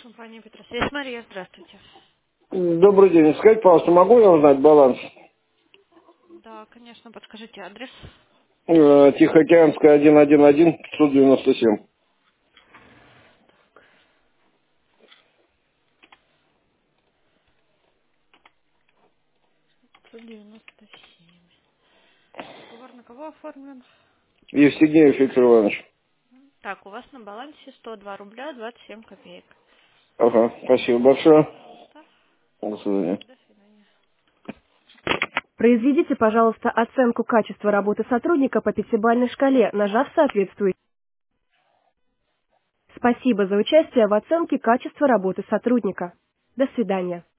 Компания Петросвязь. Мария, здравствуйте. Добрый день. Скажите, пожалуйста, могу я узнать баланс? Да, конечно, подскажите адрес. Тихоокеанская 111 597. 197. Договор на кого оформлен? Евстигнеев Виктор Иванович. Так, у вас на балансе 102 рубля 27 копеек. Ага, спасибо большое. Пожалуйста. До свидания. До свидания. Произведите, пожалуйста, оценку качества работы сотрудника по пятибалльной шкале, нажав соответствующий. Спасибо за участие в оценке качества работы сотрудника. До свидания.